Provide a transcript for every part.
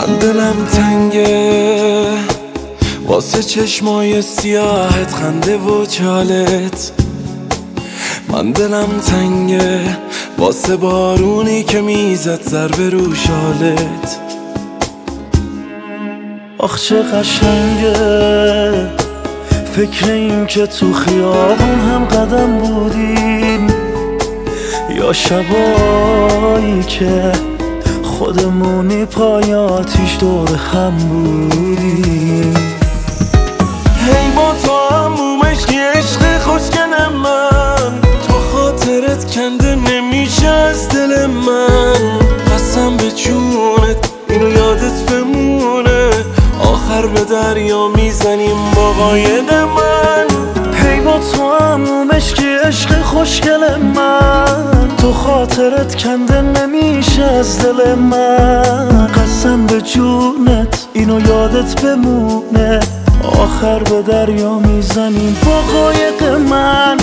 من دلم تنگه واسه چشمای سیاهت، خنده و چالت. من دلم تنگه واسه بارونی که میزد ضربه رو شالت. آخ چه قشنگه فکر این که تو خیابون هم قدم بودیم، یا شبایی که خودمونی پای آتیش دور هم بودیم. هی با تو هموم عشقی، عشق خوشگل من، تو خاطرت کنده نمیشه از دل من. قسم به جونت اینو یادت بمونه، آخر به دریا میزنیم با قاید من. هی با تو هموم عشقی، عشق خوشگل من، تو خاطرت کنده نمیشه از دل من. قسم به جونت اینو یادت بمونه، آخر به دریا میزنیم با قایق من.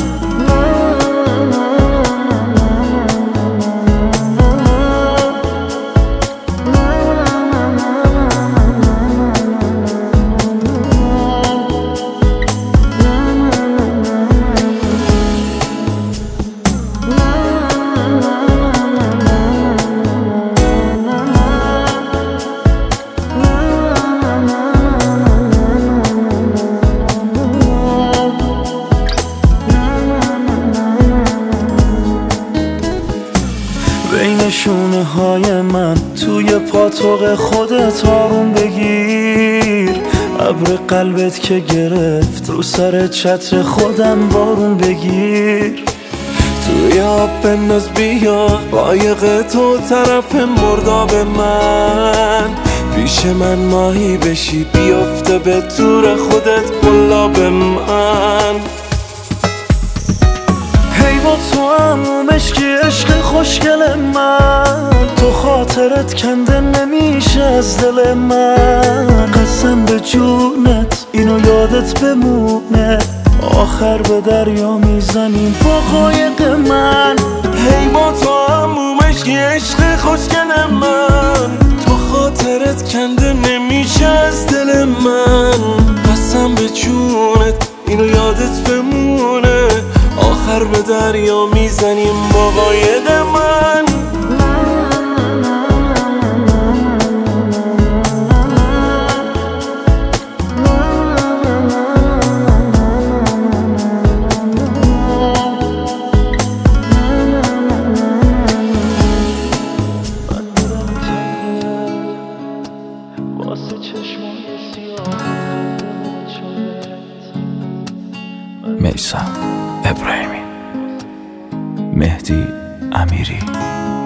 بین شونه های من توی پاتوق خودت آروم بگیر، ابر قلبت که گرفت رو سر چتر خودم بارون بگیر. توی آب بنداز بیا قایق تو طرف مرداب من، پیش من ماهی بشی بیفته به تور خودت قلاب من. هی با تو هموم عشقی، عشق خوشگل من، تو خاطرت کنده نمیشه از دل من. قسم به جونت اینو یادت بمونه، آخر به دریا میزنیم با قایق من. هی با تو هموم عشقی، عشق خوشگل من، تو خاطرت کنده نمیشه از دل من. قسم به جونت اینو یادت بمونه، آخر به دریا میزنیم با قاید من. میثم ابراهیمی، مهدی امیری.